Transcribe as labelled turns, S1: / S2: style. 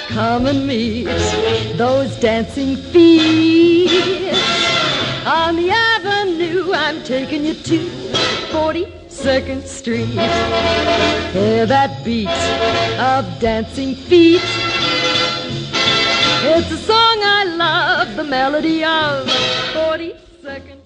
S1: Come and meet those dancing feet. On the avenue, I'm taking you to 42nd Street. Hear that beat of dancing feet. It's a song I love, the melody of 42nd